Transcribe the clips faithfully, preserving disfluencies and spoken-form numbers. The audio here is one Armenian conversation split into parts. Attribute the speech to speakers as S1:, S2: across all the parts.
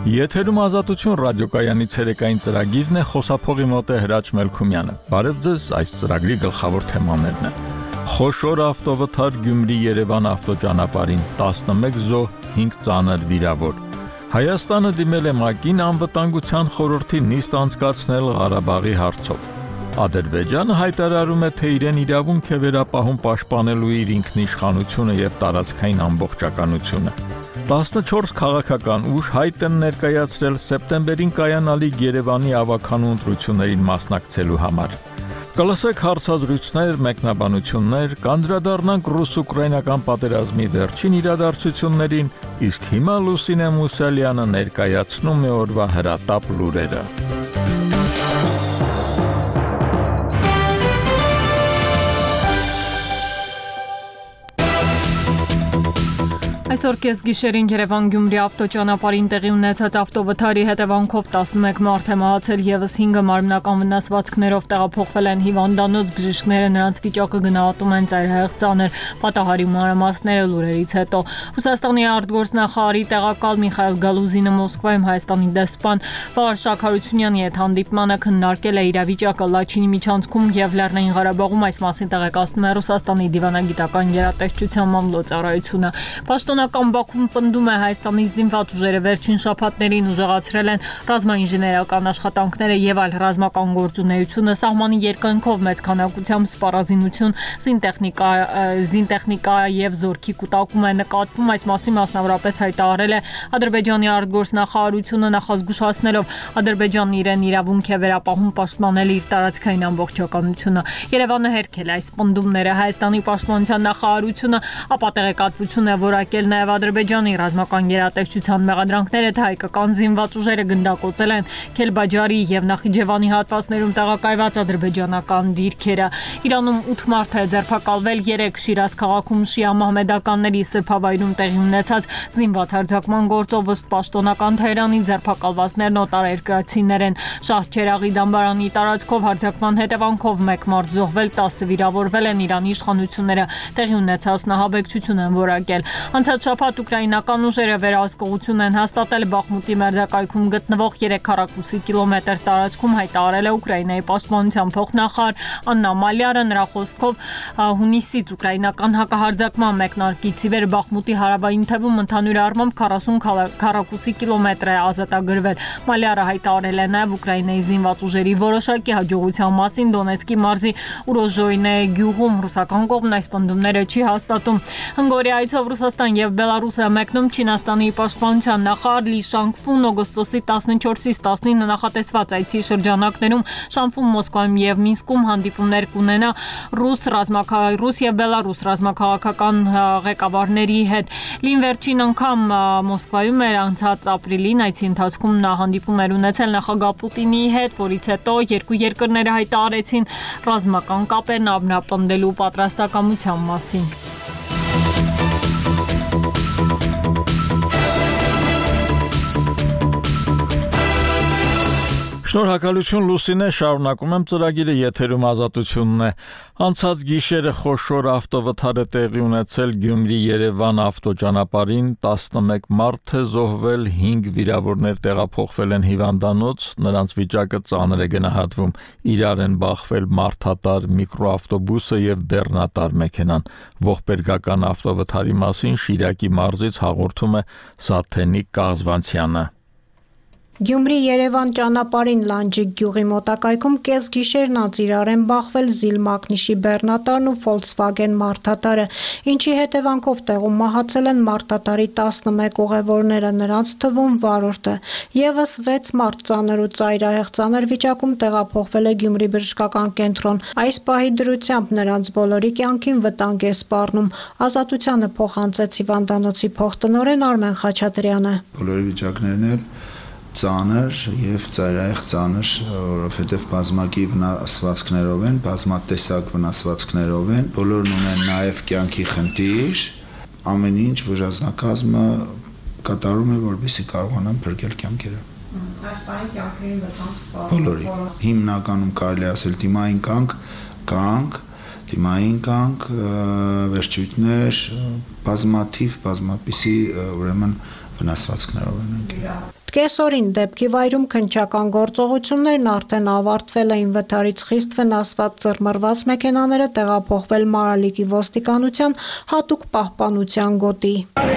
S1: Եթերում Ազատություն ռադիոկայանի ցերեկային ծրագիրն է, խոսափողի մոտ է Հրաչ Մելքումյանը։ Բարև ձեզ, այս ծրագրի գլխավոր թեմաներն են։ Խոշոր ավտովթար Գյումրի-Երևան ավտոճանապարհին տասնմեկ զոհ, հինգ ծանր վիրավոր։ Հայաստանը դիմել է ՄԱԿ-ին անվտանգության խորհրդի նիստ անցկացնել Ղարաբաղի հարցով։ Ադրբեջանը հայտարարում է, թե իրեն իրավունք է վերապահում պաշտպանելու իր ինքնիշխանությունը եւ տարածքային ամբողջականությունը։ տասնչորս քաղաքական ուժ հայտ են ներկայացրել սեպտեմբերին կայանալիք Երևանի ավագանու ընտրություններին մասնակցելու համար։ Կլսեք հարցազրույցներ, մեկնաբանություններ, կանդրադառնանք ռուս-ուկրաինական պատերազմի վերջին իրադարձություններին, իսկ հիմա Լուսինե Մուսալյանը ներկայացնում է օրվա հրատապ լուրերը։
S2: Այսօր կեսգիշերին Երևան-Գյումրի ավտոճանապարհին տեղի ունեցած ավտովթարի հետևանքով տասնմեկ մարդ է մահացել, ևս հինգը մարմնական վնասվածքներով տեղափոխվել են հիվանդանոց, բժիշկները նրանց վիճակը գնահատում են ծայրահեղ ծանր, պատահարի մանրամասները լուրերից հետո։ Ռուսաստանի արտգործնախարարի տեղակալ Միխայել Գալուզինը Մոսկվայում Հայաստանի դեսպան Վաղար Շաքարությունյանի հետ հանդիպմանը քննարկել է իրավիճակը Լաչինի միջանցքում եւ Լեռնային Ղարաբաղում, այս մասին տեղեկացնում է Ռուսաստանի դիվանագիտական գերատեսչության մամլոյցարայությունը։ Պաշտոնական Բաքուն պնդում է Հայաստանի զինված ուժերը վերջին շաբաթներին ուժեղացրել են ռազմաինժեներական աշխատանքները եւ այլ ռազմական գործունեությունը, սահմանի երկայնքով մեծ քանակությամբ սպառազինություն, զինտեխնիկա, զինտեխնիկա եւ զորքի կուտակում է նկատվում, այս մասին մասնավորապես հայտարարել է Ադրբեջանի արտգործնախարարությունը, նախազգուշացնելով Ադրբեջանն իրեն իրավունք է վերապահում պաշտպանել իր տարածքային ամբողջականությունը։ Երևանը հերքել է այս պնդումները, Հայաստանի պաշտպանության նախարարությունը ապա տեղեկատվություն է որակել նաև Ադրբեջանի ռազմական գերատեսչության մեղադրանքները, թե հայկական զինված ուժերը գնդակոծել են Քելբաջարի եւ Նախիջևանի հատվածներում տեղակայված ադրբեջանական դիրքերը։ Իրանում ութ մարդ է ձերբակալվել, երեք Շիրազ քաղաքում շիա մահմեդականների սրբավայրում տեղի ունեցած զինված հարձակման գործով, ըստ պաշտոնական Թեհրանի ձերբակալվածներն օտարերկրացիներ են։ Շահչերաղի դամբարանի տարածքով հարձակման հետևանքով մեկ մարդ զոհվել, տասը վիրավորվել են, Իրանի իշխանությունները տեղի ունեցած նահաբեկչություն են որակել։ Անցած շաբաթ ուկրաինական ուժերը վերահսկողություն են հաստատել Բախմուտի մերձակայքում գտնվող երեք քառակուսի կիլոմետր տարածքում, հայտարարել է Ուկրաինայի պաշտպանության փոխնախարար Աննա Մալյարը, նրա խոսքով հունիսից ուկրաինական հակահարձակման մեկնարկից ի վեր Բախմուտի հարավային թևում ընդհանուր առմամբ քառասուն քառակուսի կիլոմետր է ազատագրվել։ Մալյարը հայտարարել է նաև Ուկրաինայի զինված ուժերի որոշակի հաջողության մասին Դոնեցկի մարզի Ուրոժոյնե գյուղում, ռուսական կողմն այս պնդումները չի հաստատում։ Հնգորիա այցով Ռուսաստան եւ Բելարուսը մեկնում Չինաստանի պաշտպանության նախարար Լի Շանգֆուն օգոստոսի տասնչորսից տասնինը նախատեսված այցի շրջանակներում Շանգֆուն Մոսկվայում եւ Մինսկում հանդիպումներ կունենա ռուս ռազմաքաղաքական ռուս եւ բելարուս ռազմաքաղաքական ղեկավարների հետ։ Լին վերջին անգամ Մոսկվայում էր անցած ապրիլին, այցի ընթացքում նա հանդիպում էր ունեցել նախագահ Պուտինի հետ, որից հետո երկու երկրները հայտարարեցին ռազմական կապերն ամրապնդելու պատրաստակամության մասին։
S1: Շնորհակալություն Լուսինե, շարունակում եմ ծրագիրը, եթերում Ազատությունն է։ Անցած գիշերը խոշոր ավտովթար է տեղի ունեցել Գյումրի-Երևան ավտոճանապարհին, տասնմեկ մարդ է զոհվել, հինգ վիրավորներ տեղափոխվել են հիվանդանոց, նրանց վիճակը ծանր է գնահատվում, իրար են բախվել մարդատար միկրոավտոբուսը եւ բեռնատար մեքենան։ Ողբերգական ավտովթարի մասին Շիրակի մարզից հաղորդում է Սաթենիկ Կաղզվանցյանը։
S3: Գյումրի-Երևան ճանապարհին Լանջիկ գյուղի մոտակայքում կեսգիշերն անց իրար են բախվել Զիլ Մակնիշի բեռնատարն ու Volkswagen մարդատարը, ինչի հետևանքով տեղում մահացել են մարդատարի տասնմեկ ուղևորները, նրանց թվում վարորդը։ Եվս վեց մարդ ծանր ու ծայրահեղ ծանր վիճակում տեղափոխվել է Գյումրի բժշկական կենտրոն։ Այս պահի դրությամբ նրանց բոլորի կյանքին վտանգ է սպառնում։ Ազատությանը փոխանցեց հիվանդանոցի փոխտնօրեն Արմեն Խաչատրյանը։
S4: Բոլորի վիճակներն էլ ծանր եւ ծայրահեղ ծանր, որովհետեւ բազմակի վնասվածքներով են, բազմատեսակ վնասվածքներով են, բոլորն ունեն նաեւ կյանքի խնդիր, ամեն ինչ բուժանձնակազմը կատարում է, որպեսզի կարողանան փրկել կյանքերը։
S3: Այս պահի կյանքերին վտանգ սպառում։
S4: Բոլորի։ Հիմնականում կարելի ասել դիմային կանգ, կանգ, դիմային կանգ, վերջույթներ, բազմաթիվ, բազմապիսի ուրեմն վնասվածքներով են ընկել։
S3: Կեսօրին դեպքի վայրում քննչական գործողություններն արդեն ավարտվել էին, վթարից խիստ վնասված ծռմռված մեքենաները տեղափոխվել Մարալիկի ոստիկանության հատուկ պահպանության գոտի։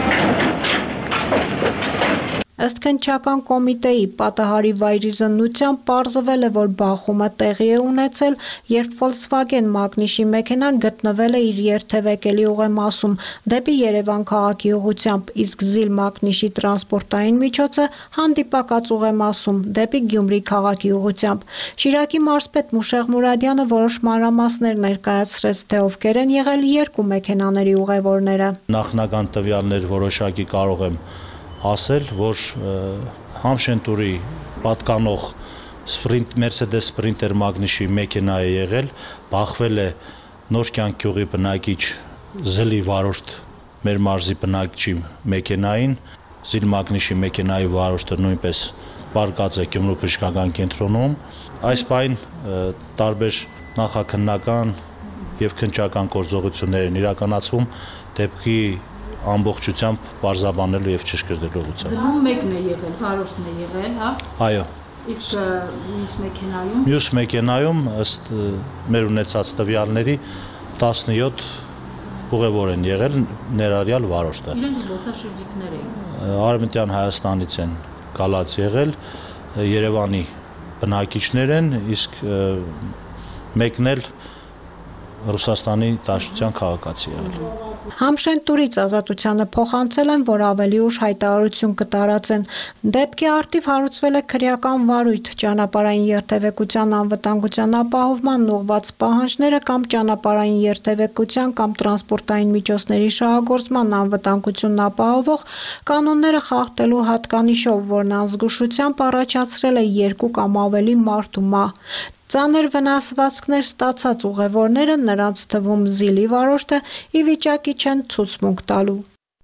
S3: Ըստ քննչական կոմիտեի պատահարի վայրի զննությամբ պարզվել է, որ բախումը տեղի է ունեցել, երբ Volkswagen Magnish-ի մեքենան գտնվել է իր երթևեկելի ուղեմասում դեպի Երևան քաղաքի ուղղությամբ, իսկ Zil Magnish-ի տրանսպորտային միջոցը հանդիպակաց ուղեմասում դեպի Գյումրի քաղաքի ուղղությամբ։ Շիրակի մարզպետ Մուշեղ Մուրադյանը որոշ մանրամասներ ներկայացրեց, թե ովքեր են եղել երկու մեքենաների ուղևորները։
S5: Նախնական տվյալներ որոշակի կարող եմ ասել, որ Համշենտուրի պատկանող Sprint Mercedes Sprinter Magnish-ի մեքենա է եղել, բախվել է Նոր կյանք գյուղի բնակիչ Զլի վարորդ մեր մարզի բնակչի մեքենային, Zil Magnish-ի մեքենայի վարորդը նույնպես պարկած է Գյումրու բժշկական կենտրոնում։ Այս պայն տարբեր նախաքննական եւ քննչական գործողություններ են իրականացվում դեպքի ամբողջությամբ բարձրաբանելու եւ ճշգրտելու ուղղությամբ։
S6: Զլում մեկն է եղել, վարորդն է եղել, հա։
S5: Այո։
S6: Իսկ մյուս մեքենայում։
S5: Մյուս մեքենայում ըստ մեր ունեցած տվյալների տասնյոթ ուղևոր են եղել, ներառյալ վարորդը։
S6: Իրենք զբոսաշրջիկներ էին։
S5: Արևմտյան Հայաստանից են գալած եղել, Երևանի բնակիչներ են, իսկ մեկն էլ Ռուսաստանի Դաշնության քաղաքացի եղել։
S3: Համշենտուրից ազատությանը փոխանցել են, որ ավելի ուշ հայտարարություն կտարածեն։ Դեպքի առթիվ հարուցվել է քրեական վարույթ, ճանապարհային երթևեկության անվտանգության ապահովման ուղղված պահանջները կամ ճանապարհային երթևեկության կամ տրանսպորտային միջոցների շահագործման անվտանգությունն ապահովող կանոնները խախտելու հատկանիշով, որն անզգուշությամբ առաջացրել է երկու կամ ավելի մարդու մահ։ Ծանր վնասվածքներ ստացած ուղևորները, նրանց թվում Զիլի վարորդը, ի վիճակի չեն ցուցմունք տալու։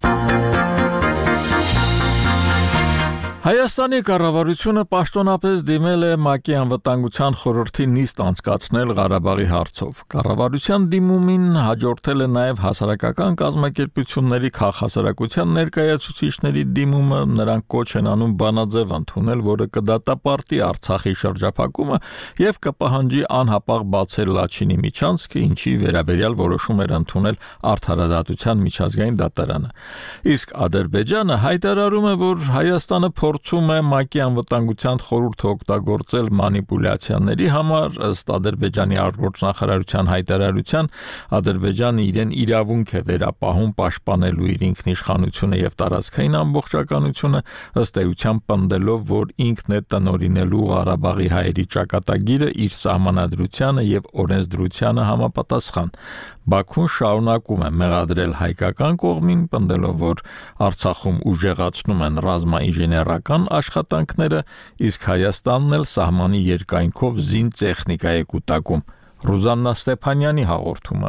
S1: Հայաստանի կառավարությունը պաշտոնապես դիմել է ՄԱԿ-ի անվտանգության խորհրդի նիստ անցկացնել Ղարաբաղի հարցով։ Կառավարության դիմումին հաջորդել է նաև հասարակական կազմակերպությունների քաղաքասարակության ներկայացուցիչների դիմումը, նրանք կոչ են անում բանաձև ընդունել, որը կդատապարտի Արցախի շրջափակումը եւ կպահանջի անհապաղ բացել Լաչինի միջանցքը, ինչի վերաբերյալ որոշում էր ընդունել Արդարադատության միջազգային դատարանը։ Իսկ Ադրբեջանը հայտարարում է, որ Հայաստանը փորձում է ՄԱԿ-ի անվտանգության խորհուրդը օգտագործել մանիպուլյացիաների համար, ըստ Ադրբեջանի արտգործնախարարության հայտարարության, Ադրբեջանը իրեն իրավունք է վերապահում պաշտպանելու իր ինքնիշխանությունը եւ տարածքային ամբողջականությունը, ըստ էության պնդելով, որ ինքն է տնօրինելու Ղարաբաղի հայերի ճակատագիրը իր սահմանադրությանը եւ օրենսդրությանը համապատասխան։ Բաքուն շարունակում է մեղադրել հայկական կողմին, պնդելով, որ Արցախում ուժեղացնում են ռազմաինժեներական աշխատանքները, իսկ Հայաստանն էլ սահմանի երկայնքով զինտեխնիկա է կուտակում։ Ռուզաննա Ստեփանյանի հաղորդումը։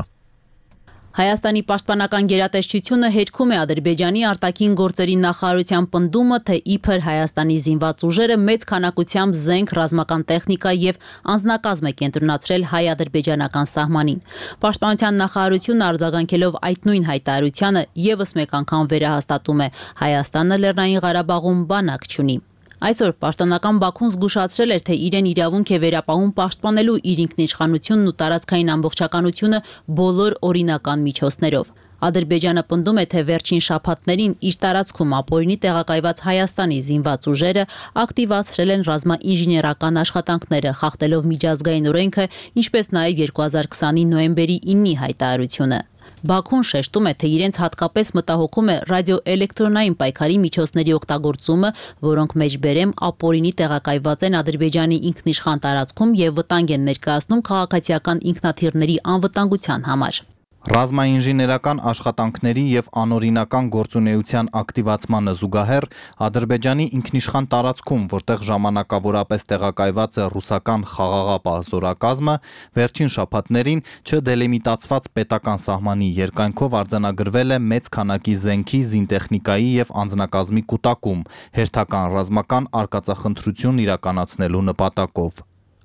S7: Հայաստանի պաշտպանական գերատեսչությունը հերքում է Ադրբեջանի արտաքին գործերի նախարարության պնդումը, թե իբր Հայաստանի զինված ուժերը մեծ քանակությամբ զենք, ռազմական տեխնիկա եւ անձնակազմ է կենտրոնացրել հայ-ադրբեջանական սահմանին։ Պաշտպանության նախարարությունը արձագանքելով այդ նույն հայտարարությանը եւս մեկ անգամ վերահաստատում է Հայաստանը Լեռնային Ղարաբաղում բանակ չունի։ Այսօր պաշտոնական Բաքուն զգուշացրել էր, թե իրեն իրավունք է վերապահում պաշտպանելու իր ինքնիշխանությունն ու տարածքային ամբողջականությունը բոլոր օրինական միջոցներով։ Ադրբեջանը պնդում է, թե վերջին շաբաթներին իր տարածքում ապօրինի տեղակայված Հայաստանի զինված ուժերը ակտիվացրել են ռազմաինժեներական աշխատանքները, խախտելով միջազգային օրենքը, ինչպես նաև երկու հազար քսանի նոյեմբերի իննի հայտարարությունը։ Բաքուն շեշտում է, թե իրենց հատկապես մտահոգում է ռադիոէլեկտրոնային պայքարի միջոցների օգտագործումը, որոնք մեջբերեմ ապօրինի տեղակայված են Ադրբեջանի ինքնիշխան տարածքում եւ վտանգ են ներկայացնում քաղաքացիական ինքնաթիռների անվտանգության համար։
S8: Ռազմաինժեներական աշխատանքների եւ անօրինական գործունեության ակտիվացմանը զուգահեռ Ադրբեջանի ինքնիշխան տարածքում, որտեղ ժամանակավորապես տեղակայված է ռուսական խաղաղապահ զորակազմը, վերջին շաբաթներին չդելիմիտացված պետական սահմանի երկայնքով արձանագրվել է մեծ քանակի զենքի, զինտեխնիկայի եւ անձնակազմի կուտակում, հերթական ռազմական արկածախնդրություն իրականացնելու նպատակով։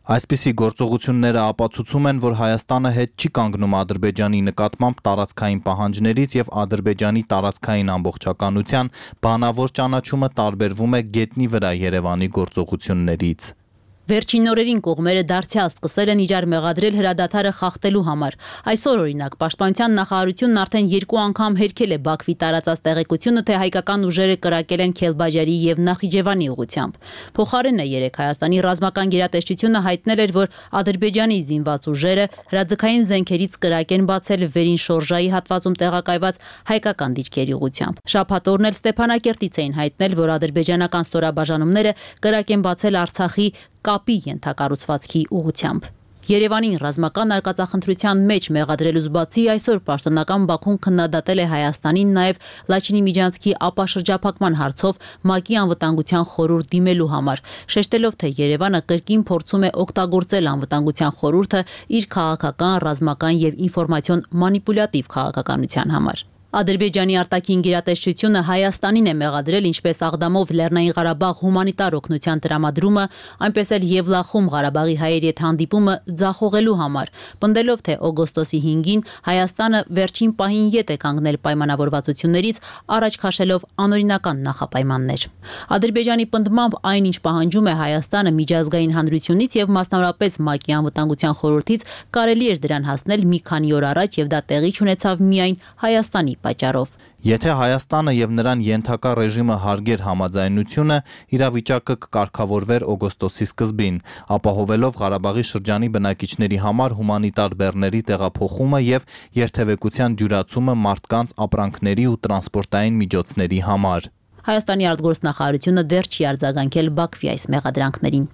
S8: Այսպիսի գործողությունները ապացուցում են, որ Հայաստանը հետ չի կանգնում Ադրբեջանի նկատմամբ տարածքային պահանջներից եւ Ադրբեջանի տարածքային ամբողջականության բանավոր ճանաչումը տարբերվում է գետնի վրա Երևանի գործողություններից։
S7: Վերջին օրերին կողմերը դարձյալ սկսել են իրար մեղադրել հրադադարը խախտելու համար։ Այսօր օրինակ Պաշտպանության նախարարությունն արդեն երկու անգամ հերքել է Բաքվի տարածած տեղեկությունը, թե հայկական ուժերը կրակել են Քելբաջարի եւ Նախիջևանի ուղղությամբ։ Փոխարենը երեք Հայաստանի ռազմական գերատեսչությունը հայտնել էր, որ Ադրբեջանի զինված ուժերը հրաձգային զենքերից կրակ են բացել Վերին Շորժայի հատվածում տեղակայված հայկական դիրքերի ուղղությամբ։ Շաբաթ օրն էլ Ստեփանակերտից էին հայտնել, որ ադրբեջանական ստորաբաժանումները կրակ են բացել Արցախի կապի ենթակառուցվածքի ուղղությամբ։ Երևանին ռազմական արկածախնդրության մեջ մեղադրելուց բացի այսօր պաշտոնական Բաքուն քննադատել է Հայաստանին նաև Լաչինի միջանցքի ապաշրջափակման հարցով ՄԱԿ-ի անվտանգության խորհուրդ դիմելու համար, շեշտելով, թե Երևանը կրկին փորձում է օգտագործել անվտանգության խորհուրդը իր քաղաքական, ռազմական եւ ինֆորմացիոն մանիպուլյատիվ քաղաքականության համար։ Ադրբեջանի արտաքին գերատեսչությունը Հայաստանին է մեղադրել ինչպես Աղդամով Լեռնային Ղարաբաղ հումանիտար օգնության տրամադրումը, այնպես էլ Եվլախում Ղարաբաղի հայերի հետ հանդիպումը ձախողելու համար, պնդելով, թե օգոստոսի հինգին Հայաստանը վերջին պահին ետ է կանգնել պայմանավորվածություններից, առաջ քաշելով անօրինական նախապայմաններ։ Ադրբեջանի պնդմամբ այնինչ պահանջում է Հայաստանը միջազգային հանրությունից եւ մասնավորապես ՄԱԿ-ի անվտանգության խորհրդից, կարելի էր դրան հասնել մի քանի օր առաջ եւ դա տեղի չունեցավ միայն Հայաստանի պատճառով։
S8: Եթե Հայաստանը եւ նրան ենթակա ռեժիմը հարգեր համաձայնությունը, իրավիճակը կկարգավորվեր օգոստոսի սկզբին, ապահովելով Ղարաբաղի շրջանի բնակիչների համար հումանիտար բեռների տեղափոխումը եւ երթևեկության դյուրացումը մարդկանց ապրանքների ու տրանսպորտային միջոցների համար։
S7: Հայաստանի արտգործնախարարությունը դեռ չի արձագանքել Բաքվի այս մեղադրանքներին։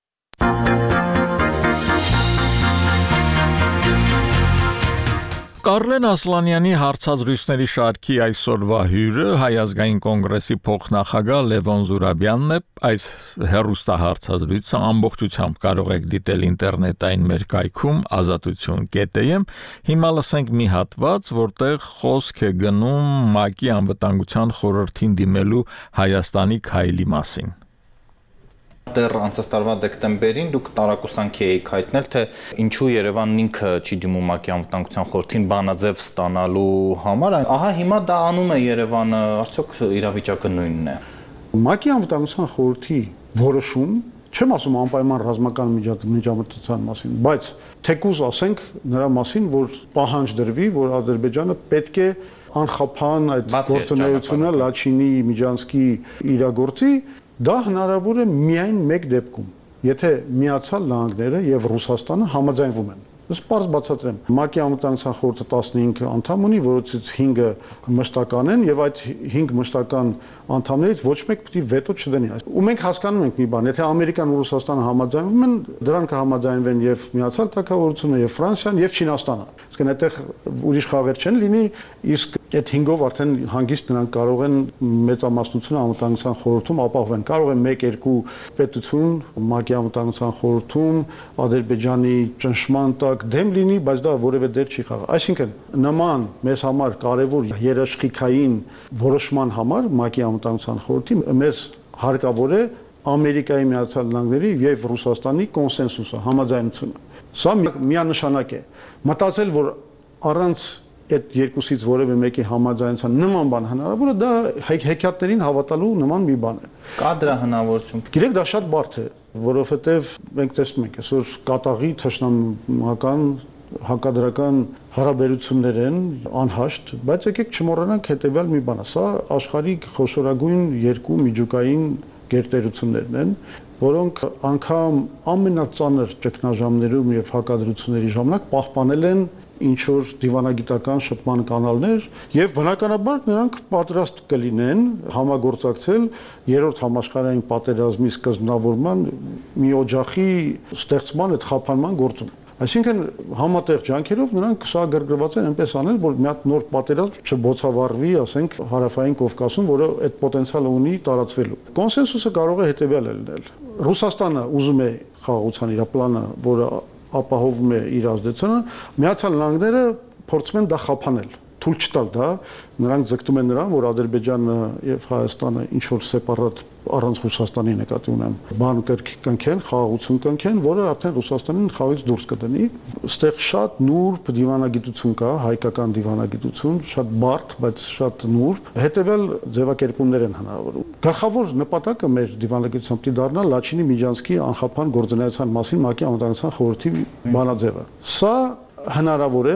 S1: Կարլեն Ասլանյանի հարցազրույցների շարքի այսօրվա հյուրը Հայ ազգային կոնգրեսի փոխնախագահ Լևոն Զուրաբյանն է։ Այս հեռուստահարցազրույցը ամբողջությամբ կարող եք դիտել ինտերնետային մեր կայքում ազատություն կետ էմ։ Հիմա լսենք մի հատված, որտեղ խոսք է գնում ՄԱԿ-ի անվտանգության խորհրդին դիմելու Հայաստանի քայլի մասին։
S8: Դեռ անցած տարվա դեկտեմբերին դուք տարակուսանքի էիք հայտնել, թե ինչու Երևանն ինքը չի դիմում ՄԱԿ-ի անվտանգության խորհրդին բանաձև ստանալու համար։ Ահա հիմա դա անում է Երևանը, արդյոք իրավիճակը նույնն է։
S9: ՄԱԿ-ի անվտանգության խորհրդի որոշում, չեմ ասում անպայման ռազմական միջամտության մասին, բայց թեկուզ ասենք նրա մասին, որ պահանջ դրվի, որ Ադրբեջանը պետք է անխափան այդ գործունեությունը Լաչինի միջանցքի իրագործի։ Դա հնարավոր է միայն մեկ դեպքում, եթե Միացյալ Նահանգները եւ Ռուսաստանը համաձայնվում են։ Ես պարզ բացատրեմ։ ՄԱԿ-ի անվտանգության խորհուրդը տասնհինգ անդամ ունի, որոնցից հինգը մշտական են եւ այդ հինգ մշտական անդամներից ոչ մեկ պիտի վետո չդնի։ Ու մենք հասկանում ենք մի բան, եթե Ամերիկան ու Ռուսաստանը համաձայնվում են, դրան կհամաձայնվեն եւ Միացյալ Թագավորությունը, եւ Ֆրանսիան, եւ Չինաստանը։ Իսկ այդտեղ ուրիշ խաղեր չեն լինի, իսկ այդ հինգով արդեն հանգիստ նրանք կարող են մեծամասնությունը անվտանգության խորհրդում ապահովեն։ Կարող է մեկ-երկու պետություն ՄԱԿ-ի անվտանգության խորհրդում Ադրբեջանի ճնշման տակ դեմ լինի, բայց դա որևէ դեր չի խաղա։ Այսինքն նման մեզ համար կարևոր երաշխիքային որոշման համար ՄԱԿ-ի անվտանգության խորհրդի մեզ հարկավոր է Ամերիկայի Միացյալ Նահանգների եւ Ռուսաստանի կոնսենսուսը, համաձայնությունը։ Սա միանշանակ է։ Մտածել, որ առանց այդ երկուսից որևէ մեկի համաձայնության նման բան հնարավոր է, դա հեքիաթներին հավատալու նման մի բան է։
S8: Կա դրա հնարավորություն։
S9: Գիտեք, դա շատ բարդ է, որովհետև մենք տեսնում ենք, այսօր կատաղի թշնամական հակադրական հարաբերություններ են անհաշտ, բայց եկեք չմոռանանք հետևյալ մի բանը, սա աշխարհի խոշորագույն երկու միջուկային գերտերություններն են, որոնք անգամ ամենածանր ճգնաժամերում եւ հակադրությունների ժամանակ պահպանել են ինչ որ դիվանագիտական շփման կանալներ եւ բնականաբար նրանք պատրաստ կլինեն համագործակցել երրորդ համաշխարհային պատերազմի սկզբնավորման մի օջախի ստեղծման այդ խափանման գործում։ Այսինքն համատեղ ջանքերով նրանք շահագրգռված են այնպես անել, որ մի հատ նոր պատերազմ չբոցավառվի, ասենք, հարավային Կովկասում, որը այդ պոտենցիալը ունի տարածվելու։ Կոնսենսուսը կարող է հետեւյալը լինել։ Ռուսաստանը ուզում է խաղաղության իր պլանը, որը ապահովում է իր ազդեցությունը, Միացյալ Նահանգները փորձում են դա խափանել, թույլ չտալ դա, նրանք ձգտում են նրան, որ Ադրբեջանը եւ Հայաստանը ինչ որ սեպարատ առանց Ռուսաստանի նկատի ունեմ բան կնքեն, խաղաղություն կնքեն, որը արդեն Ռուսաստանին խաղից դուրս կդնի։ Այստեղ շատ նուրբ դիվանագիտություն կա, հայկական դիվանագիտություն, շատ բարդ, բայց շատ նուրբ։ Հետևել ձևակերպումներ են հնարավոր։ Գլխավոր նպատակը մեր դիվանագիտության պիտի դառնա Լաչինի Միջանցքի անխափան գործունեության մասին ՄԱԿ-ի անվտանգության խորհրդի բանաձևը։ Սա հնարավոր է։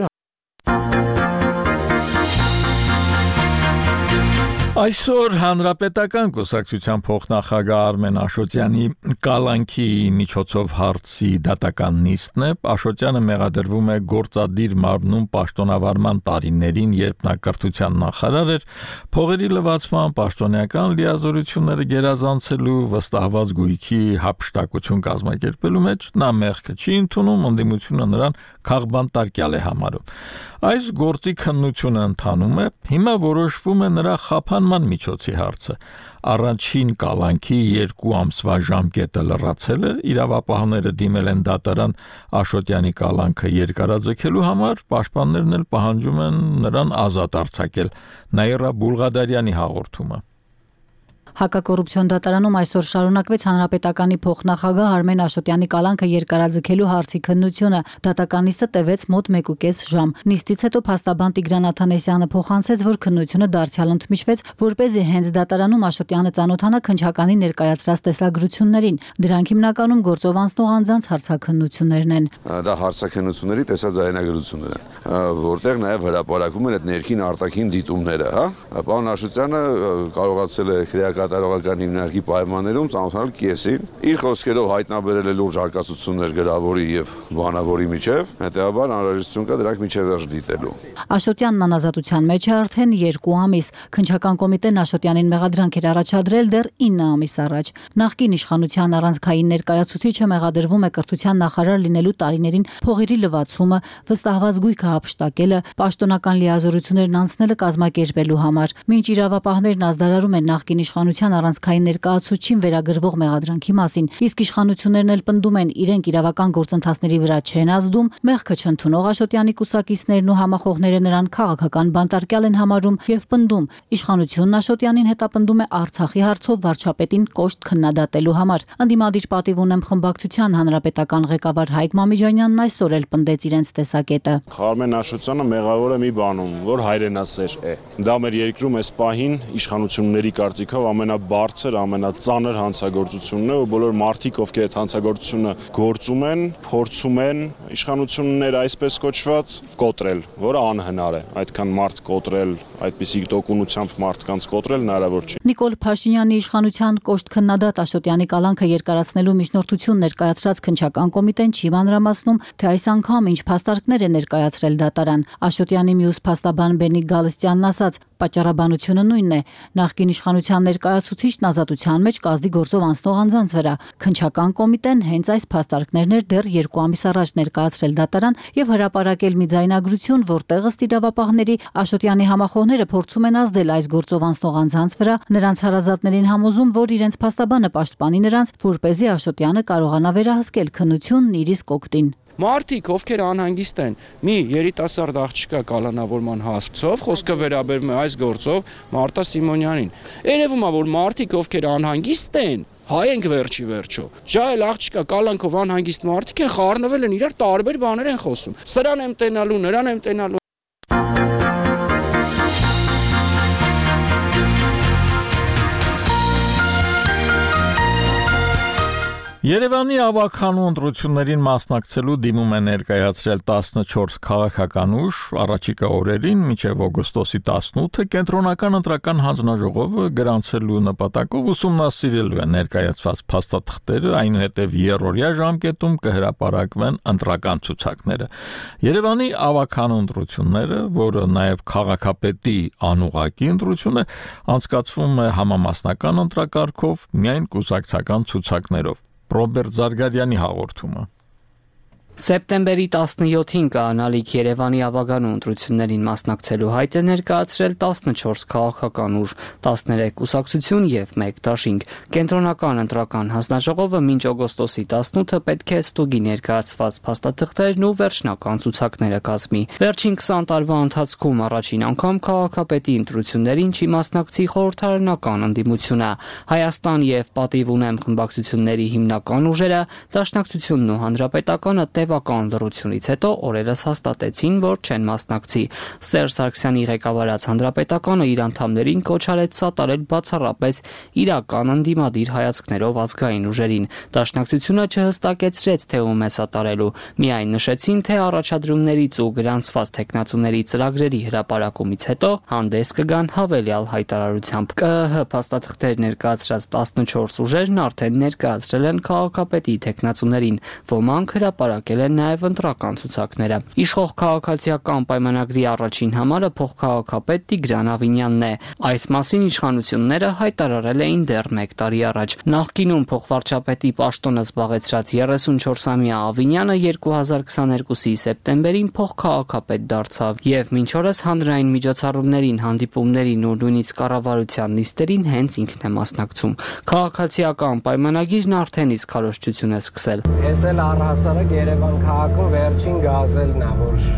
S1: Այսօր Հանրապետական կուսակցության փոխնախագահ Արմեն Աշոտյանի կալանքի միջոցով հարցի դատական նիստն է։ Աշոտյանը մեղադրվում է գործադիր մարմնում պաշտոնավարման տարիներին, երբ նա կրթության նախարար էր, փողերի լվացման, պաշտոնեական լիազորությունները գերազանցելու, վստահված գույքի հափշտակություն կազմակերպելու մեջ նա մեղքը չի ընդունում, ընդդիմությունը նրան քաղբանտարկյալ է համարում։ Այս գործի քննությունը ընթանում է, հիմա որոշվում է նրա խափանման միջոցի հարցը։ Առաջին կալանքի երկու ամսվա ժամկետը լրացել է, իրավապահները դիմել են դատարան Աշոտյանի կալանքը երկարաձգելու համար, պաշտպաններն էլ պահանջում են նրան ազատ արձակել։ Նաիրա Բուլղադարյանի հաղորդումը։
S10: Հակակոռուպցիոն դատարանում այսօր շարունակվեց Հանրապետականի փոխնախագահ Արմեն Աշոտյանի կալանքը երկարաձգելու հարցի քննությունը։ Դատական նիստը տևեց մոտ մեկ ու կես ժամ։ Նիստից հետո փաստաբան Տիգրան Աթանեսյանը փոխանցեց, որ քննությունը դարձյալ ընդմիջվեց, որպեսզի հենց դատարանում Աշոտյանը ծանոթանա քննչականի ներկայացրած տեսագրություններին։ Դրանք հիմնականում գործով անցնող անձանց հարցաքննություններն են։
S11: Դա հարցաքննությունների տեսաձայնագրություններ են, որտեղ նաև հրապարակվում են այդ ներքին արտաքին դիտումները, հա։ Պարոն Աշոտյանը կարողացել է քրեակատարողական հիմնարկի պայմաններում ծանոթանալ կեսին, իր խոսքերով հայտնաբերել է լուրջ արկածություններ գրավորի եւ բանավորի միջև, հետեւաբար անհրաժեշտություն կա դրանք միջև վերջ դիտելու։
S10: Աշոտյանն անազատության մեջ է արդեն երկու ամիս։ Քննչական կոմիտեն Աշոտյանին մեղադրանք էր առաջադրել դեռ ինը ամիս առաջ։ Նախկին իշխանության առանցքային ներկայացուցիչը մեղադրվում է կրթության նախարար լինելու տարիներին փողերի լվացումը, վստահված գույքը հափշտակելը, պաշտոնական լիազորություններն անցնելը կազմակերպելու համար։ Մինչ իրավապահներն ազդարարում են նախկին իշխանության առանցքային ներկայացուցչին վերագրվող մեղադրանքի մասին, իսկ իշխանություններն էլ պնդում են իրենք իրավական գործընթացների վրա չեն ազդում, մեղքը չընդունող Աշոտյանի կուսակիցներն ու համախոհները նրան քաղաքական բանտարկյալ են համարում եւ պնդում, իշխանությունն Աշոտյանին հետապնդում է Արցախի հարցով վարչապետին կոշտ քննադատելու համար։ Անդիմադիր պատիվ ունեմ խմբակցության հանրապետական ղեկավար Հայկ Մամիջանյանն այսօր էլ պնդեց իրենց տեսակետը։
S12: Արմեն Աշոտյանը մեղավոր է մի բանում, որ հայրենասեր է։ Դա մեր երկրում այս պահին իշխանությունների կարծիքով ամենաբարձր, ամենածանր հանցագործությունն է, որ բոլոր մարդիկ, ովքեր այդ հանցագործությունը գործում են, փորձում են իշխանությունները այսպես կոչված կոտրել, որը անհնար է։ Այդքան մարդ կոտրել, այդպիսի տոկունությամբ մարդկանց կոտրել հնարավոր չի։
S10: Նիկոլ Փաշինյանի իշխանության կոշտ քննադատ Աշոտյանի կալանքը երկարացնելու միջնորդություն ներկայացրած քննչական կոմիտեն չի մանրամասնում, թե այս անգամ ինչ փաստարկներ է ներկայացրել դատարան։ Աշոտյանի մյուս փաստաբան Բենիկ Գալստյանն ասաց, պատճառաբանությունը նույնն է։ Նախկին իշխանության ներկայացուցիչն ազատության մեջ կազդի գործով անցնող անձանց վրա։ Քննչական կոմիտեն հենց այս փաստարկներն էր դեռ երկու ամիս առաջ ներկայացրել դատարան եւ հրապարակել մի ձայնագրություն, որտեղ ըստ իրավապահների Աշոտյանի համախոհները փորձում են ազդել այս գործով անցնող անձանց վրա, նրանց հարազատներին համոզում, որ իրենց փաստաբանը պաշտպանի նրանց, որպեսզի Աշոտյանը կարողանա վերահսկել քննությունն իր իսկ օգտին։
S13: Մարդիկ, ովքեր անհանգիստ են մի երիտասարդ աղջկա կալանավորման հարցով, խոսքը վերաբերում է այս գործով Մարտա Սիմոնյանին։ Երևում է, որ մարդիկ, ովքեր անհանգիստ են, հայ ենք վերջի վերջո։ Ժայել աղջկա կալանքով անհանգիստ մարդիկ են, խառնվել են, իրար տարբեր բաներ են խոսում։ Սրան եմ տենալու, նրան եմ տենալու։
S1: Երևանի ավականու ընտրություններին մասնակցելու դիմում է ներկայացրել տասնչորս քաղաքական ուժ, առաջիկա օրերին մինչև օգոստոսի տասնութը կենտրոնական ընտրական հանձնաժողովը գրանցելու նպատակով ուսումնասիրելու է ներկայացված փաստաթղթերը, այնուհետև երրորդյա ժամկետում կհրապարակվեն ընտրական ցուցակները։ Երևանի ավականու ընտրությունները, որը նաև քաղաքապետի անուղղակի ընտրություն է, անցկացվում է համամասնական ընտրակարգով, միայն կուսակցական ցուցակներով։ Ռոբերտ Զարգարյանի հաղորդումը։
S14: Սեպտեմբերի տասնյոթին կանալիք Երևանի ավագանու ընտրություններին մասնակցելու հայտ է ներկայացրել տասնչորս քաղաքական ուժ, տասներեք կուսակցություն եւ մեկ դաշինք։ Կենտրոնական ընտրական հանձնաժողովը մինչ օգոստոսի տասնութը պետք է ստուգի ներկայացված փաստաթղթերն ու վերջնական ցուցակները կազմի։ Վերջին քսան տարվա ընթացքում առաջին անգամ քաղաքապետի ընտրություններին չի մասնակցի խորհրդարանական ընդդիմությունը։ Հայաստան եւ Պատիվ ունեմ խմբակցությունների հիմնական ուժերը, Դաշնակցությունն ու Հանրապետականը տևական լռությունից հետո օրերս հաստատեցին, որ չեն մասնակցի։ Սերժ Սարգսյանի ղեկավարած Հանրապետականը իր անդամներին կոչ արեց սատարել բացառապես իրական ընդդիմադիր հայացքներով ազգային ուժերին։ Դաշնակցությունը չհստակեցրեց, թե ում է սատարելու, միայն նշեցին, թե առաջադրումներից ու գրանցված թեկնածուների ծրագրերի հրապարակումից հետո հանդես կգան հավելյալ հայտարարությամբ։ ԿԸՀ փաստաթղթեր ներկայացրած տասնչորս ուժերն արդեն ներկայացրել են քաղաքապետի թեկնածուներին, ոմանք հրապարակել են նաև ընտրական ցուցակները։ Իշխող քաղաքացիական պայմանագրի առաջին համարը փոխքաղաքապետ Տիգրան Ավինյանն է։ Այս մասին իշխանությունները հայտարարել էին դեռ մեկ տարի առաջ։ Նախկինում փոխվարչապետի պաշտոնը զբաղեցրած երեսունչորսամյա Ավինյանը երկու հազար քսաներկուսի սեպտեմբերին փոխքաղաքապետ դարձավ եւ մինչ օրս հանրային միջոցառումներին, հանդիպումներին ու նույնիսկ կառավարության նիստերին հենց ինքն է մասնակցում։ Քաղաքացիական պայմանագիրն արդեն իսկ քարոզչություն է սկսել։
S15: Ես էլ առհասարակ Երևան քաղաքում վերջին գազելն է, որ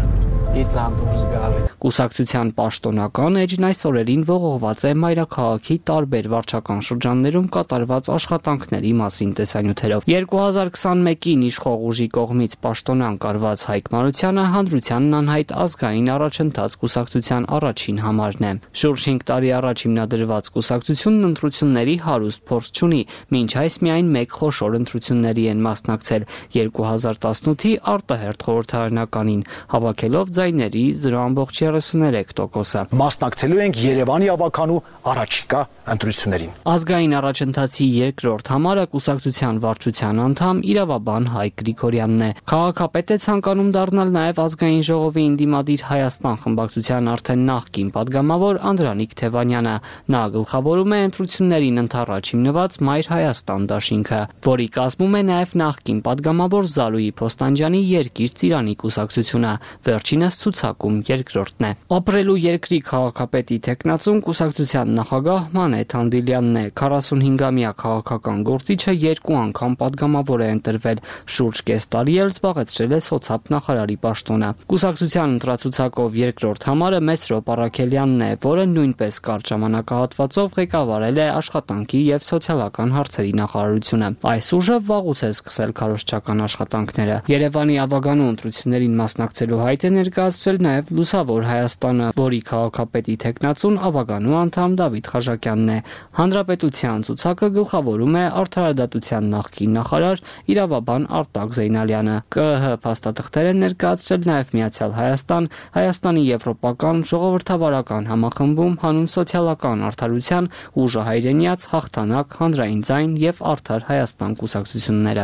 S15: դուրս գալի։
S14: Կուսակցության պաշտոնական էջն այս օրերին ողողված է մայրաքաղաքի տարբեր վարչական շրջաններում կատարված աշխատանքների մասին տեսանյութերով։ երկու հազար քսանմեկին իշխող ուժի կողմից պաշտոնան կարված Հայկ Մարությանը հանրությանն անհայտ ազգային առաջընթաց կուսակցության առաջին համարն է։ Շուրջ հինգ տարի առաջ հիմնադրված կուսակցությունն ընտրությունների հարուստ փորձ չունի, մինչ այս միայն մեկ խոշոր ընտրությունների են մասնակցել երկու հազար տասնութի արտահերթ խորհրդարանականին, հավաքելով ձայների զրո ամբողջ երեսուներեք տոկոսը։
S16: Մասնակցելու ենք Երևանի ավականու առաջիկա ընտրություններին։
S14: Ազգային առաջընթացի երկրորդ համարը կուսակցության վարչության անդամ իրավաբան Հայկ Գրիգորյանն է։ Քաղաքապետ է ցանկանում դառնալ նաև ազգային ժողովի ինդիմադիր Հայաստան խմբակցության արդեն նախկին падգամավոր Անդրանիկ Թևանյանը։ Նա գլխավորում է ընտրություններին ընդառաջ հիմնված Մայր Հայաստան դաշինքը, որի կազմում է նաև նախկին падգամավոր Զալուի Փոստանջյանի Երկիր Ծիրանի կուսակցությունը, վերջինս ցուցակում երկրորդն է։ Ապրելու երկրի քաղաքապետի թեկնածուն կուսակցության նախագահ Մանեթ Անդիլյանն է։ քառասունհինգամյա քաղաքական գործիչը երկու անգամ падգամավոր է ընտրվել, շուրջ կես տարի էլ զբաղեցրել է սոցապ նախարարի պաշտոնը։ Կուսակցության ընտրացուցակով երկրորդ համարը Մեսրոպ Առաքելյանն է, որը նույնպես կարճ ժամանակահատվածով ղեկավարել է աշխատանքի եւ սոցիալական հարցերի նախարարությունը։ Այս ուժը վաղուց է սկսել քարոզչական աշխատանքները։ Երևանի ավագանու ընտրություններին մասնակցելու հայտ է ներկայացրել նաև Լուսավոր Հայաստանը, որի քաղաքապետի թեկնածուն ավագանու անդամ Դավիթ Խաչակյանն է։ Հանրապետության ցուցակը գլխավորում է Արդարադատության նախկին նախարար իրավաբան Արտակ Զեյնալյանը։ ԿԸՀ փաստաթղթեր են ներկայացրել նաև Միացյալ Հայաստան, Հայաստանի Եվրոպական ժողովրդավարական համախմբում, Հանուն սոցիալական արդարության, Ուժը հայրենիաց, Հաղթանակ, Հանրային ձայն եւ Արդար Հայաստան կուսակցությունները։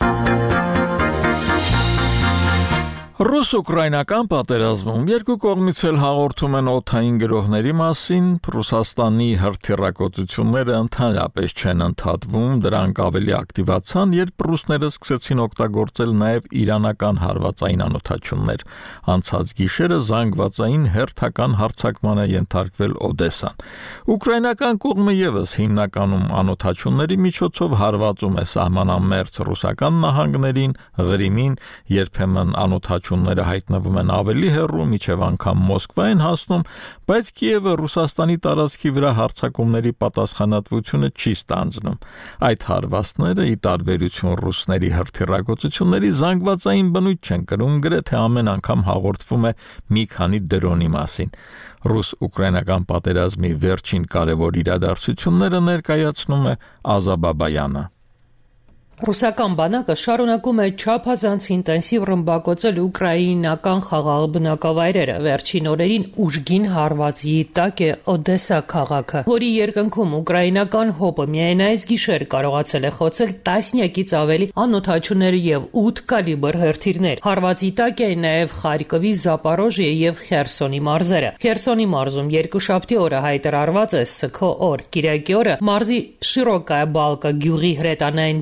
S1: Ռուս-ուկրաինական պատերազմում երկու կողմից էլ հաղորդում են օդային գրոհների մասին, Ռուսաստանի հրթիռակոծությունները ընդհանրապես չեն ընդհատվում, դրանք ավելի ակտիվացան, երբ ռուսները սկսեցին օգտագործել նաև իրանական հարվածային անօթաչուններ։ Անցած գիշերը զանգվածային հերթական հարձակման է ենթարկվել Օդեսան։ Ուկրաինական կողմը ևս հիմնականում անօթաչունների միջոցով հարվածում է սահմանամերձ ռուսական նահանգներին, Ղրիմին, երբեմն անօթաչունները հայտնվում են ավելի հեռու, մինչև անգամ Մոսկվա են հասնում, բայց Կիևը Ռուսաստանի տարածքի վրա հարձակումների պատասխանատվությունը չի ստանձնում։ Այդ հարվածները, ի տարբերություն ռուսների հրթիռակոծությունների, զանգվածային բնույթ չեն կրում, գրեթե ամեն անգամ հաղորդվում է մի քանի դրոնի մասին։ Ռուս-ուկրաինական պատերազմի վերջին կարևոր իրադարձությունները ներկայացնում է Ազաբաբայանը։
S17: Ռուսական բանակը շարունակում է չափազանց ինտենսիվ ռմբակոծել ուկրաինական խաղաղ բնակավայրերը։ Վերջին օրերին ուժգին հարվածի տակ է Օդեսա քաղաքը, որի երկնքում ուկրաինական հոպը միայն այս գիշեր կարողացել է խոցել տասնյակից ավելի անօթաչուներ եւ ութ կալիբր հրթիռներ։ Հարվածի տակ է նաև Խարկովի, Զապորոժիե եւ Խերսոնի մարզերը։ Խերսոնի մարզում երկուշաբթի օրը հայտարարված է Ս Ք օր։ Կիրակի օրը մարզի Շիրոկայա Բալկա գյուղի հրետանային գնդակ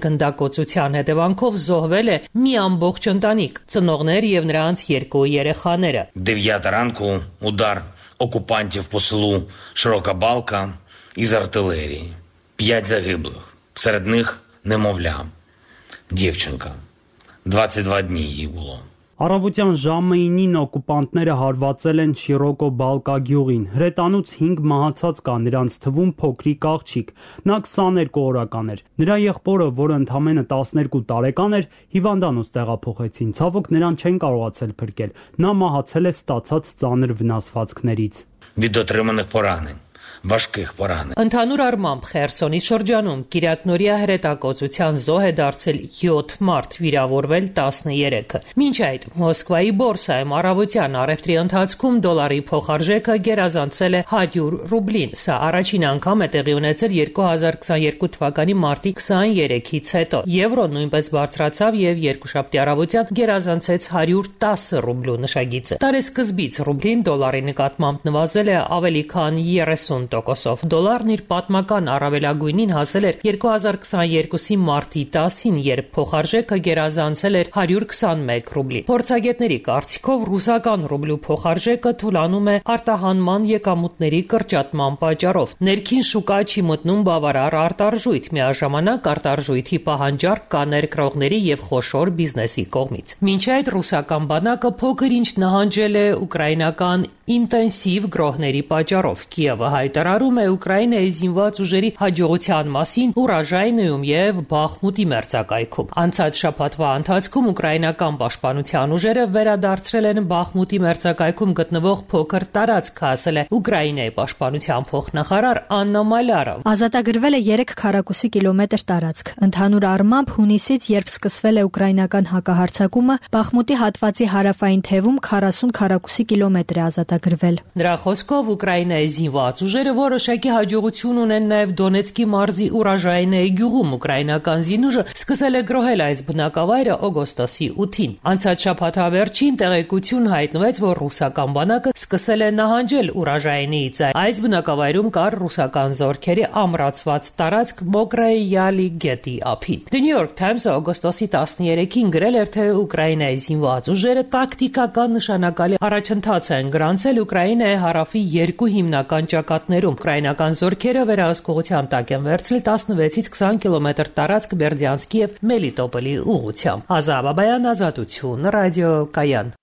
S17: հրետակոծության հետևանքով զոհվել է մի ամբողջ ընտանիք, ծնողներ եւ նրանց երկու երեխաները։
S18: дев'ята ранку удар оккупантів по селу Широка Балка із артилерії. П'ять загиблих. Серед них немовля. Дівчинка. двадцять два дні їй було.
S19: Առավոտյան ժամը ինին օկուպանտները հարվածել են Շիրոկո Բալկա գյուղին։ Հրետանուց հինգ մահացած կա, նրանց թվում փոքրիկ աղջիկ։ Նա քսաներկու օրական էր։ Նրա եղբորը, որը ընդամենը տասներկու տարեկան էր, հիվանդանոց տեղափոխեցին։ Ցավոք նրան չեն կարողացել փրկել։ Նա մահացել է ստացած ծանր վնասվածքներից։
S18: Від отриманих поранень. Важких поранень.
S17: Ընդհանուր առմամբ Խերսոնի շրջանում Կիրակնորիա հրետակոծության զոհ է դարձել յոթ մարդ, վիրավորվել տասներեքը։ Մինչ այդ Մոսկվայի բորսայում առավոտյան առևտրի ընթացքում դոլարի փոխարժեքը գերազանցել է հարյուր ռուբլին։ Սա առաջին անգամ է տեղի ունեցել երկու հազար քսաներկու թվականի մարտի քսաներեքից հետո։ Եվրոն նույնպես բարձրացավ եւ երկուշաբթի առավոտյան գերազանցեց հարյուր տասը ռուբլու նշագիծը։ Տարեսկզբից ռուբլին դոլարի նկատմամբ նվազել է ավելի քան երեսուն տոկոսով։ Դոլարն իր պատմական առավելագույնին հասել էր երկու հազար քսաներկուսի մարտի տասին, երբ փոխարժեքը գերազանցել էր հարյուր քսանմեկ ռուբլի։ Փորձագետների կարծիքով ռուսական ռուբլու փոխարժեքը թուլանում է արտահանման եկամուտների կրճատման պատճառով։ Ներքին շուկա չի մտնում բավարար արտարժույթ, միաժամանակ արտարժույթի պահանջարկ կա ներկրողների եւ խոշոր բիզնեսի կողմից։ Մինչ այդ ռուսական բանակը փոքր ինչ նահանջել է ուկրաինական ինտենսիվ գրոհների պատճառով։ Կիևը հայտարարում է Ուկրաինայի զինված ուժերի հաջողության մասին Ուրաժայնիում եւ Բախմուտի մերձակայքում։ Անցած շաբաթվա ընթացքում ուկրաինական պաշտպանության ուժերը վերադարձրել են Բախմուտի մերձակայքում գտնվող փոքր տարածք, ասել է Ուկրաինայի պաշտպանության փոխնախարար Աննա Մալյարը։
S20: Ազատագրվել է երեք քառակուսի կիլոմետր տարածք։ Ընդհանուր առմամբ հունիսից, երբ սկսվել է ուկրաինական հակահարձակումը, Բախմուտի հատվածի հարավային թևում քառասուն քառակուսի կիլոմետր է ազատագրվել։
S17: Նրա խոսքով Ուկրաինայի զինված ուժերը որոշակի հաջողություն ունեն նաև Դոնեցկի մարզի Ուրաժայնեի գյուղում։ Ուկրաինական զինուժը սկսել է գրոհել այս բնակավայրը օգոստոսի ութին։ Անցած շաբաթավերջին տեղեկություն հայտնվեց, որ ռուսական բանակը սկսել է նահանջել Ուրաժայնեից։ Այս բնակավայրում կար ռուսական զորքերի ամրացված տարածք Մոկրայի Յալի գետի ափին։ The New York Times-ը օգոստոսի տասներեքին գրել էր, թե Ուկրաինայի զինված ուժերը տակտիկական նշանակալի առաջընթաց են գրանցել Ուկրաինայի հարավի երկու հիմնական ճակատներում։ Ուկրաինական զորքերը վերահսկողության տակ են վերցրել տասնվեցից քսան կիլոմետր տարածք Բերդյանսկի եւ Մելիտոպոլի ուղղությամբ։ Ազատ Բաբայան, Ազատություն, ռադիոկայան։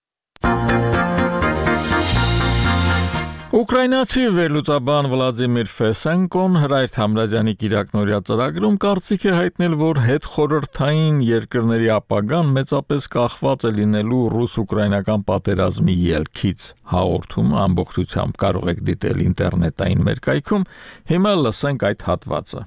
S1: Ուկրաինացի վերլուծաբան Վլադիմիր Ֆեսենկոն Հրայր Թամրազյանի Կիրակնորիա ծրագրում կարծիք է հայտնել, որ հետխորհրդային երկրների ապագան մեծապես կախված է լինելու ռուս-ուկրաինական պատերազմի ելքից։ Հաղորդումը ամբողջությամբ կարող եք դիտել ինտերնետային մերկայքում։ Հիմա լսենք այդ հատվածը։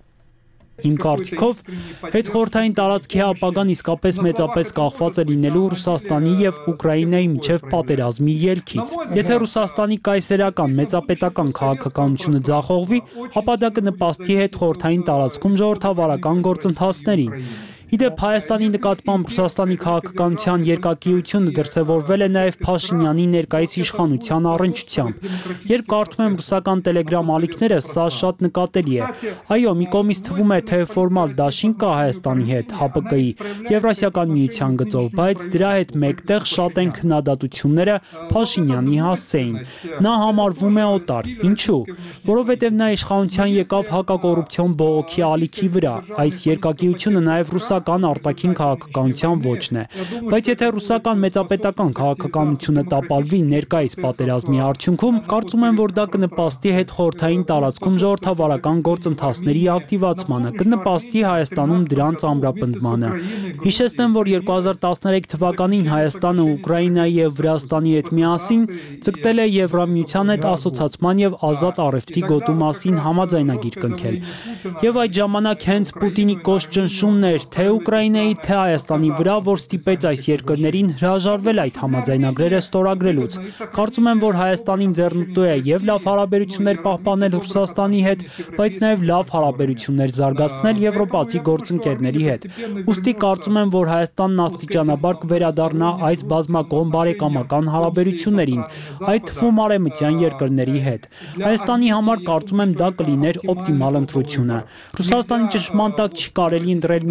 S19: Իմ կարծիքով հետխորհրդային տարածքի ապագան իսկապես մեծապես կախված է լինելու Ռուսաստանի եւ Ուկրաինայի միջև պատերազմի ելքից։ Եթե Ռուսաստանի կայսերական մեծապետական քաղաքականությունը ձախողվի, ապա դա կնպաստի հետխորհրդային տարածքում ժողովրդավարական գործընթացներին։ Իդեպ Հայաստանի նկատմամբ Ռուսաստանի քաղաքականության երկակիությունը դրսևորվել է նաև Փաշինյանի ներկայիս իշխանության առնչությամբ։ Երբ կարդում եմ ռուսական տելեգրամ ալիքները, սա շատ նկատելի է։ Այո, մի կողմից թվում է, թե ֆորմալ դաշինք կա Հայաստանի հետ, ՀԱՊԿ-ի, Եվրասիական միության գծով, բայց դրա հետ մեկտեղ շատ են քննադատությունները Փաշինյանի հասցեին։ Նա համարվում է օտար։ Ինչու՞։ Որովհետև նա իշխանության եկավ հակակոռուպցիոն բողոքի ալիքի վրա։ Այս երկակիությունը նաև ռուսական արտաքին քաղաքականության ոճն է, բայց եթե ռուսական մեծապետական քաղաքականությունը տապալվի ներկայիս պատերազմի արդյունքում, կարծում եմ, որ դա կնպաստի հետխորհրդային տարածքում ժողովրդավարական գործընթացների ակտիվացմանը, կնպաստի Հայաստանում դրանց ամրապնդմանը։ Հիշեցնեմ, որ երկու հազար տասներեք թվականին Հայաստանը Ուկրաինայի եւ Վրաստանի հետ միասին ցկտել է Եվրամիության հետ ասոցացման եւ ազատ առևտրի գոտու մասին համաձայնագիր կնքել։ Եվ այդ ժամանակ հենց Պուտինի կոշտ ճնշումն էր թե Ուկրաինայի, թե Հայաստանի վրա, որ ստիպեց այս երկրներին հրաժարվել այդ համաձայնագրերը ստորագրելուց։ Կարծում եմ, որ Հայաստանին ձեռնտու է եւ լավ հարաբերություններ պահպանել Ռուսաստանի հետ, բայց նաեւ լավ հարաբերություններ զարգացնել եվրոպացի գործընկերների հետ։ Ուստի կարծում եմ, որ Հայաստանն աստիճանաբար կվերադառնա այս բազմակողմ բարեկամական հարաբերություններին, այդ թվում արևմտյան երկրների հետ։ Հայաստանի համար կարծում եմ դա կլիներ օպտիմալ ընտրությունը։ Ռուսաստանի ճնշման տակ չի կարելի ընտրել միայն մեկ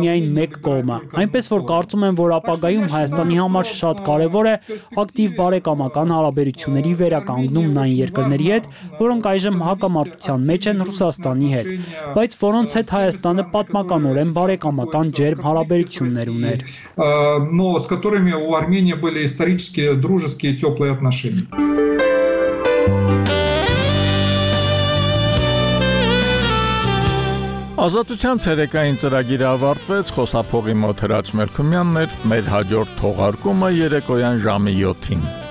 S19: մեկ կողմը։ Այնպես որ կարծում եմ, որ ապագայում Հայաստանի համար շատ կարևոր է ակտիվ բարեկամական հարաբերությունների վերականգնումն այն երկրների հետ, որոնք այժմ հակամարտության մեջ են Ռուսաստանի հետ, բայց որոնց հետ Հայաստանը պատմականորեն բարեկամական ջերմ հարաբերություններ ուներ։
S21: Но с которыми у Армении были исторические, дружеские, теплые отношения.
S1: Ազատության ցերեկային ծրագիրը ավարտվեց, խոսափողի մոտ Հրաչ Մելքումյանն էր, մեր հաջորդ թողարկումը երեկոյան ժամը յոթին։